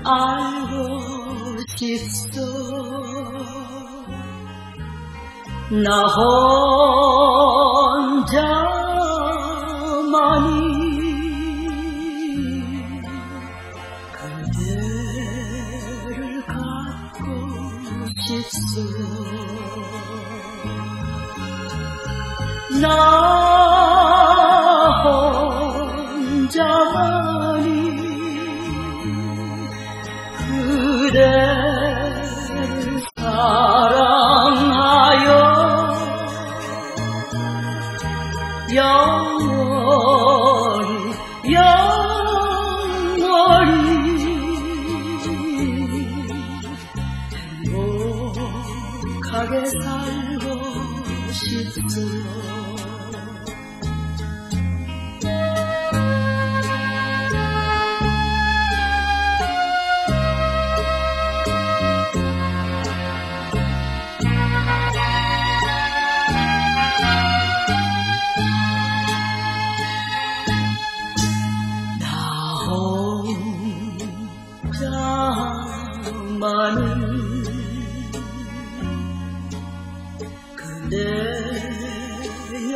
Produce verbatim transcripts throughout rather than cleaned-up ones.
알고 싶소. 나 혼자만이 그대를 갖고 싶소. 나 혼자만이 그대를 사랑하여 영원히 영원히 행복하게 살고 싶어요. 나만은 그대여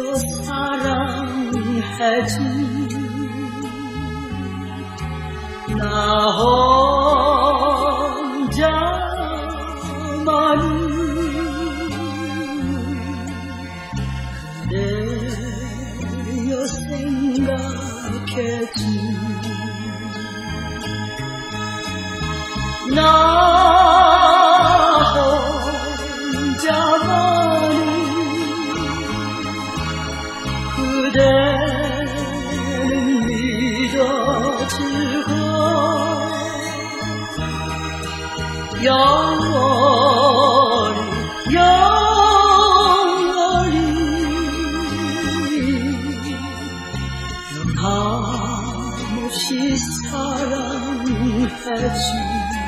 사랑해준 나 혼자만은 그대여 생각해준 나 혼자만이 그대는 믿어주고 영원히 영원히 변함없이 사랑해주